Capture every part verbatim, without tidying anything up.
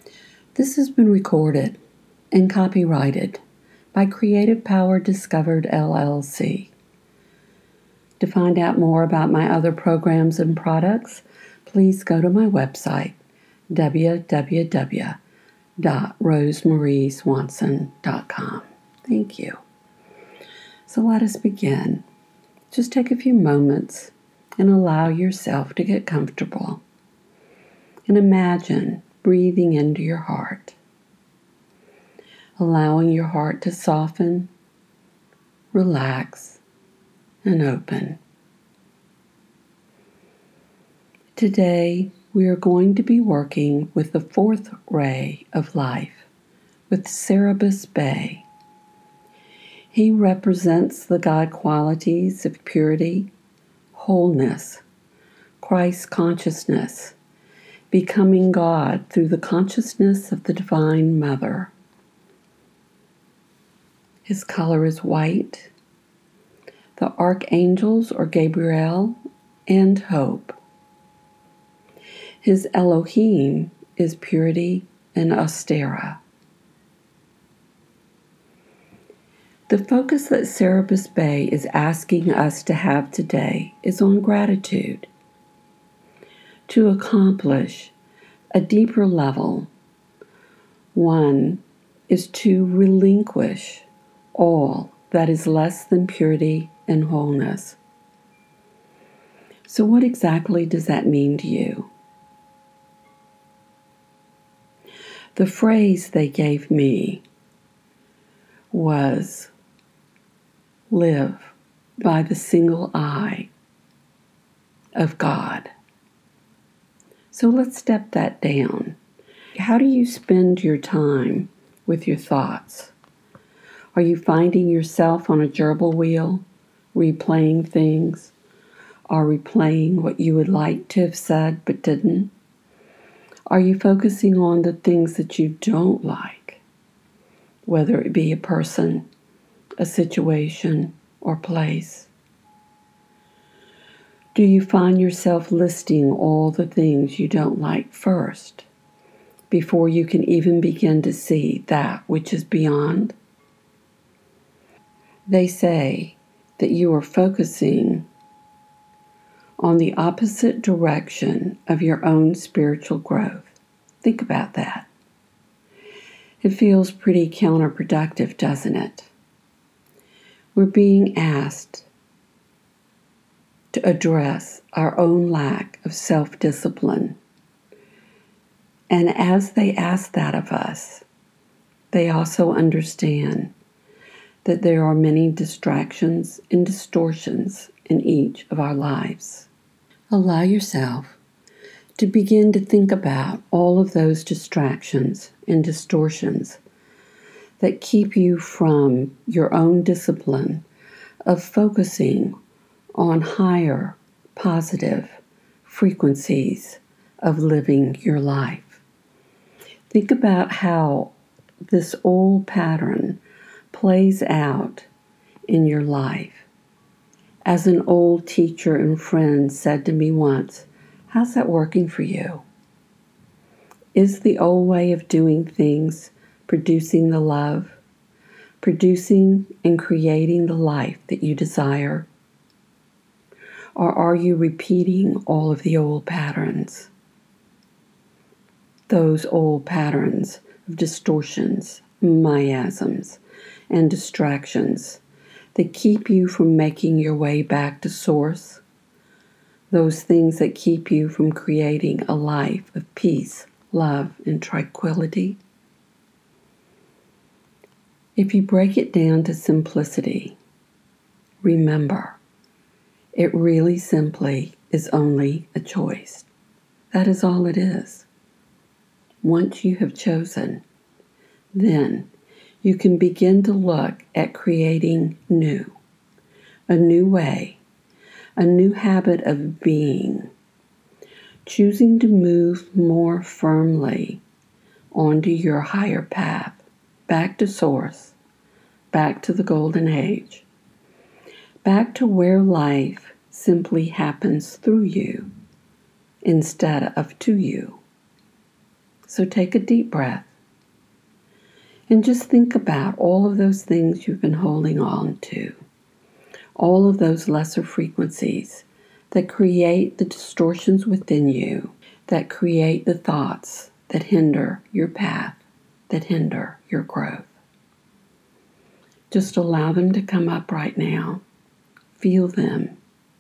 This has been recorded and copyrighted by Creative Power Discovered, L L C. To find out more about my other programs and products, please go to my website, w w w dot rosemarie swanson dot com. Thank you. So let us begin. Just take a few moments and allow yourself to get comfortable. And imagine breathing into your heart, allowing your heart to soften, relax, and open. Today, we are going to be working with the fourth ray of life, with Cerberus Bay. He represents the God qualities of purity, wholeness, Christ consciousness, becoming God through the consciousness of the Divine Mother. His color is white. The archangels are Gabriel and Hope. His Elohim is purity and Ostera. The focus that Cerberus Bay is asking us to have today is on gratitude. To accomplish a deeper level, one is to relinquish all that is less than purity and wholeness. So what exactly does that mean to you? The phrase they gave me was, live by the single eye of God. So let's step that down. How do you spend your time with your thoughts? Are you finding yourself on a gerbil wheel, replaying things, or replaying what you would like to have said but didn't? Are you focusing on the things that you don't like, whether it be a person, a situation, or place? Do you find yourself listing all the things you don't like first, before you can even begin to see that which is beyond? They say that you are focusing on the opposite direction of your own spiritual growth. Think about that. It feels pretty counterproductive, doesn't it? We're being asked to address our own lack of self-discipline. And as they ask that of us, they also understand that there are many distractions and distortions in each of our lives. Allow yourself to begin to think about all of those distractions and distortions that keep you from your own discipline of focusing on higher positive frequencies of living your life. Think about how this old pattern plays out in your life. As an old teacher and friend said to me once, how's that working for you? Is the old way of doing things producing the love, producing and creating the life that you desire? Or are you repeating all of the old patterns? Those old patterns of distortions, miasms, and distractions that keep you from making your way back to source, those things that keep you from creating a life of peace, love, and tranquility. If you break it down to simplicity, remember, it really simply is only a choice. That is all it is. Once you have chosen, then you can begin to look at creating new, a new way, a new habit of being, choosing to move more firmly onto your higher path, back to source, back to the golden age, back to where life simply happens through you instead of to you. So take a deep breath and just think about all of those things you've been holding on to, all of those lesser frequencies that create the distortions within you, that create the thoughts that hinder your path, that hinder your growth. Just allow them to come up right now. Feel them.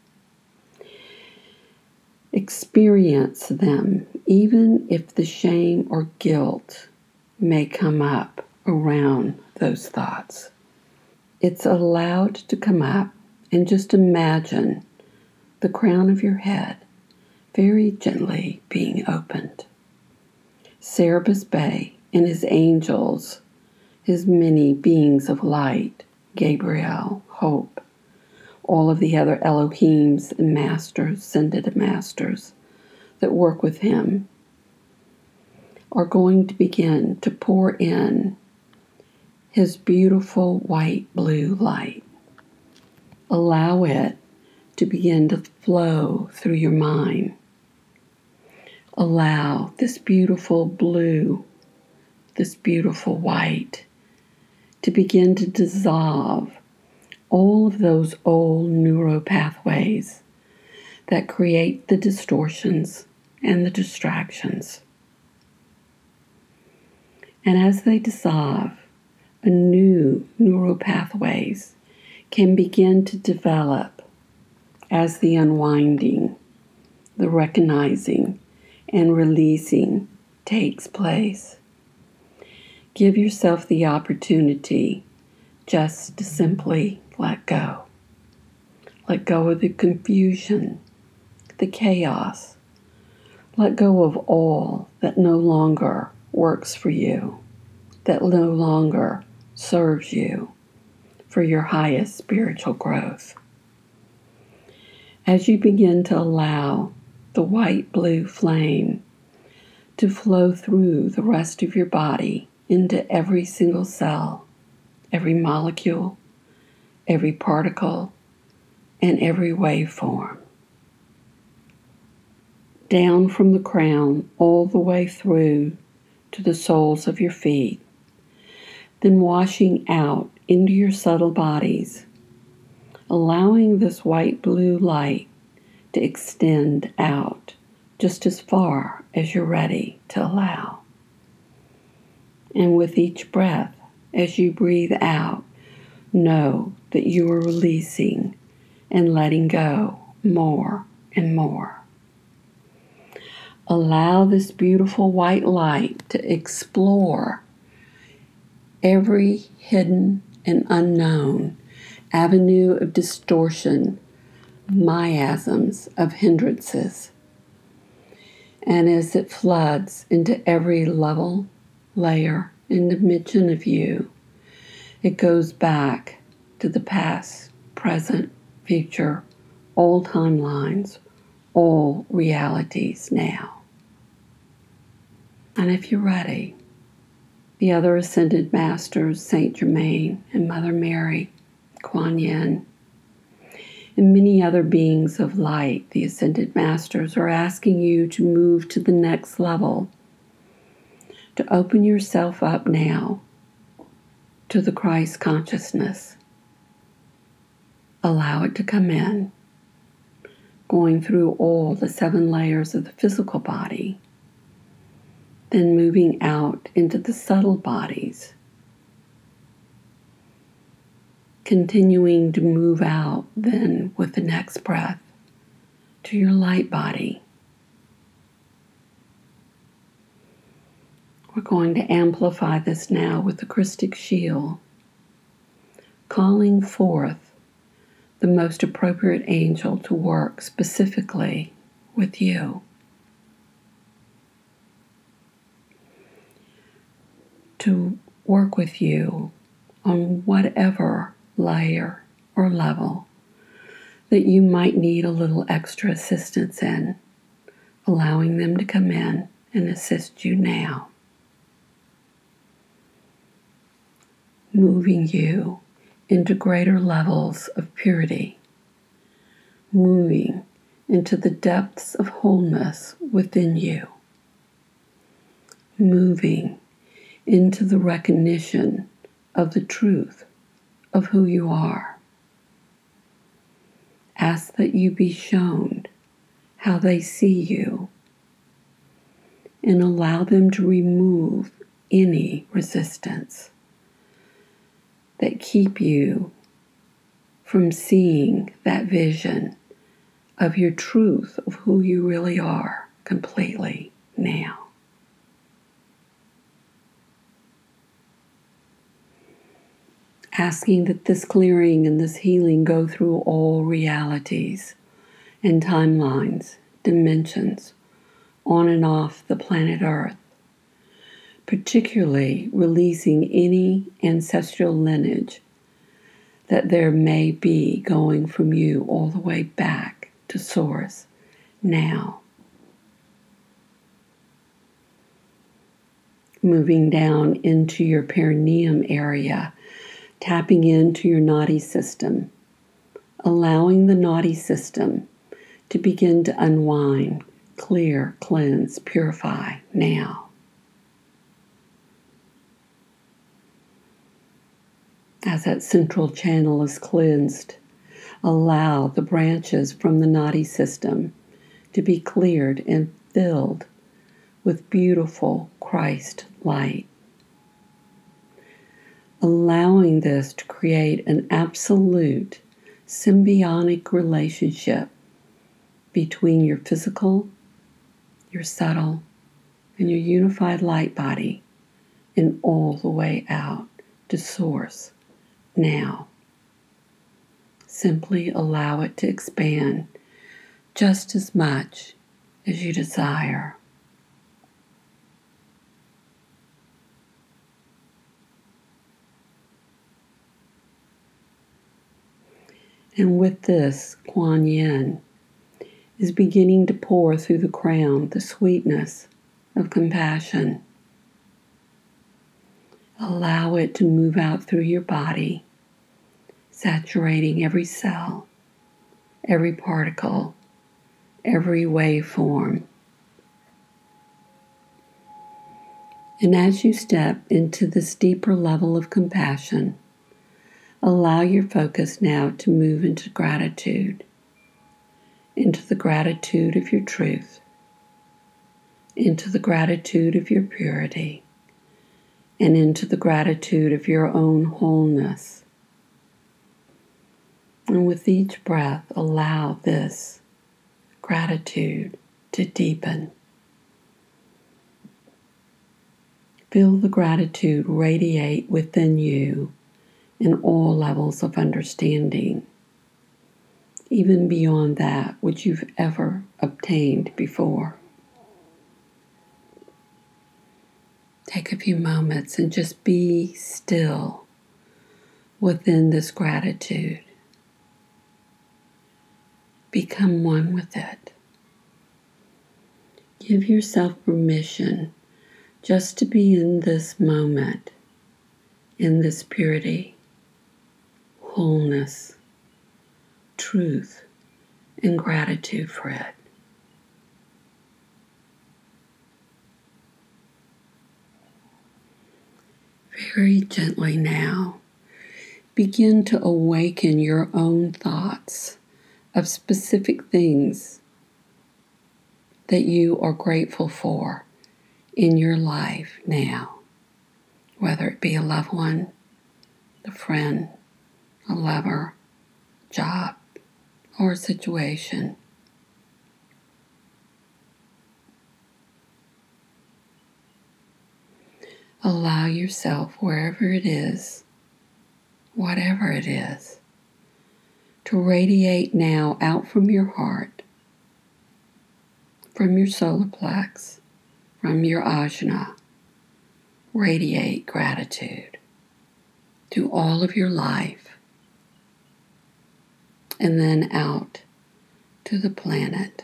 Experience them, even if the shame or guilt may come up around those thoughts. It's allowed to come up, and just imagine the crown of your head very gently being opened. Cerberus Bey and his angels, his many beings of light, Gabriel, Hope, all of the other Elohims and masters, ascended masters that work with him, are going to begin to pour in his beautiful white blue light. Allow it to begin to flow through your mind. Allow this beautiful blue, this beautiful white, to begin to dissolve all of those old neural pathways that create the distortions and the distractions. And as they dissolve, a new neural pathways can begin to develop as the unwinding, the recognizing, and releasing takes place. Give yourself the opportunity just to simply let go. Let go of the confusion, the chaos. Let go of all that no longer works for you, that no longer serves you for your highest spiritual growth. As you begin to allow the white-blue flame to flow through the rest of your body into every single cell, every molecule, every particle, and every waveform. Down from the crown all the way through to the soles of your feet, then washing out into your subtle bodies, allowing this white-blue light to extend out just as far as you're ready to allow. And with each breath, as you breathe out, know that you are releasing and letting go more and more. Allow this beautiful white light to explore every hidden and unknown avenue of distortion, miasms of hindrances. And as it floods into every level, layer, and dimension of you, it goes back to the past, present, future, all timelines, all realities now. And if you're ready, the other ascended masters, Saint Germain and Mother Mary, Kuan Yin, and many other beings of light, the ascended masters, are asking you to move to the next level, to open yourself up now to the Christ consciousness. Allow it to come in, going through all the seven layers of the physical body, then moving out into the subtle bodies, continuing to move out then with the next breath to your light body. We're going to amplify this now with the Christic Shield, calling forth the most appropriate angel to work specifically with you, to work with you on whatever layer or level that you might need a little extra assistance in, allowing them to come in and assist you now. Moving you into greater levels of purity, moving into the depths of wholeness within you, moving into the recognition of the truth of who you are. Ask that you be shown how they see you, and allow them to remove any resistance that keep you from seeing that vision of your truth of who you really are completely now. Asking that this clearing and this healing go through all realities and timelines, dimensions, on and off the planet Earth, particularly releasing any ancestral lineage that there may be going from you all the way back to Source now. Moving down into your perineum area, tapping into your Nadi system, allowing the Nadi system to begin to unwind, clear, cleanse, purify now. As that central channel is cleansed, allow the branches from the Nadi system to be cleared and filled with beautiful Christ light. Allowing this to create an absolute symbiotic relationship between your physical, your subtle, and your unified light body, and all the way out to Source now. Simply allow it to expand just as much as you desire. And with this, Kuan Yin is beginning to pour through the crown the sweetness of compassion. Allow it to move out through your body, saturating every cell, every particle, every waveform. And as you step into this deeper level of compassion, allow your focus now to move into gratitude, into the gratitude of your truth, into the gratitude of your purity, and into the gratitude of your own wholeness. And with each breath, allow this gratitude to deepen. Feel the gratitude radiate within you in all levels of understanding, even beyond that which you've ever obtained before. Take a few moments and just be still within this gratitude. Become one with it. Give yourself permission just to be in this moment, in this purity, wholeness, truth, and gratitude for it. Very gently now, begin to awaken your own thoughts of specific things that you are grateful for in your life now, whether it be a loved one, a friend, a lover, job, or a situation. Allow yourself, wherever it is, whatever it is, to radiate now out from your heart, from your solar plex, from your ajna. Radiate gratitude to all of your life, and then out to the planet.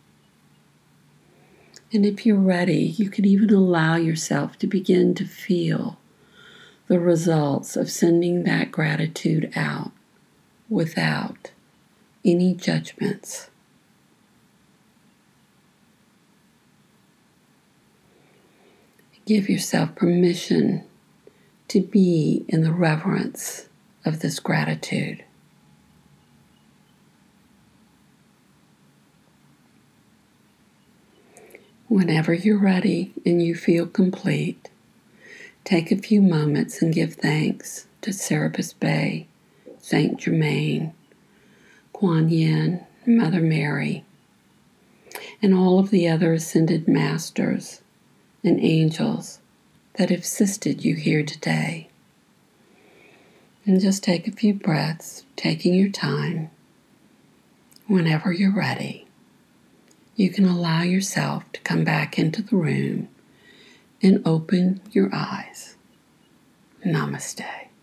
And if you're ready, you can even allow yourself to begin to feel the results of sending that gratitude out without any judgments. Give yourself permission to be in the reverence of this gratitude. Whenever you're ready and you feel complete, take a few moments and give thanks to Serapis Bey, Saint Germain, Kuan Yin, Mother Mary, and all of the other ascended masters and angels that have assisted you here today. And just take a few breaths, taking your time. Whenever you're ready, you can allow yourself to come back into the room and open your eyes. Namaste.